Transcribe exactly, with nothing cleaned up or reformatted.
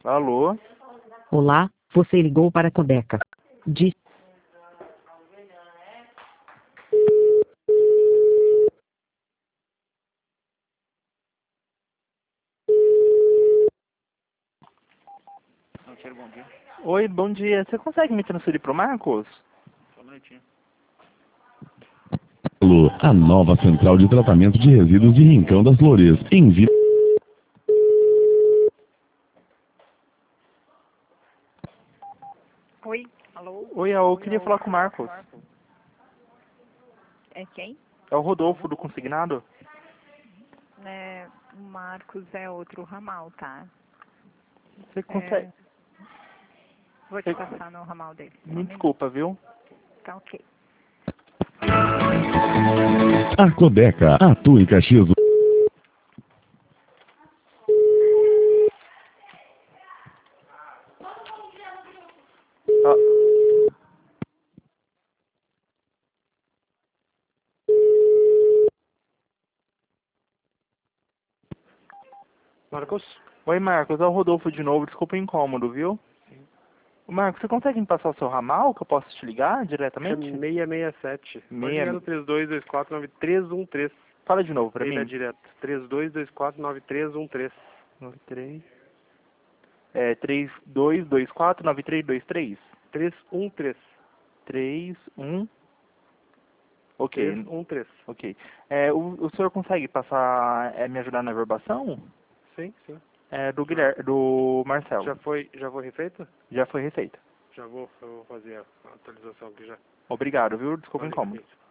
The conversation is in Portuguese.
Alô? Olá, você ligou para a Codeca. Diz. Bom dia. Oi, bom dia. Você consegue me transferir pro Marcos? Só um minutinho. A nova central de tratamento de resíduos de Rincão das Flores. Envie. Oi, alô? Oi, eu queria falar com o Marcos. É quem? É o Rodolfo do Consignado? É, o Marcos é outro ramal, tá? Você consegue... É, vou te passar no ramal dele. Só um Me minuto. desculpa, viu? Tá ok. A Codeca atua em Caxias. Ah, Marcos? Oi, Marcos. É o Rodolfo de novo. Desculpa o incômodo, viu? Marcos, você consegue me passar o seu ramal que eu posso te ligar diretamente? seiscentos e sessenta e sete. Pode Meia- ligar no três dois dois quatro nove três um três. Fala de novo pra Liga mim. direto. três dois dois quatro nove três um três. nove três... É, três dois dois quatro nove três dois três? três um três. três um... Ok, três um três. ok. É, o, o senhor consegue passar, é, me ajudar na verbação? Sim, sim. É, do Guilherme, do Marcelo. Já foi, já foi refeito? Já foi receita. Já vou, eu vou fazer a atualização aqui já. Obrigado, viu? Desculpa o Valeu, incômodo. gente.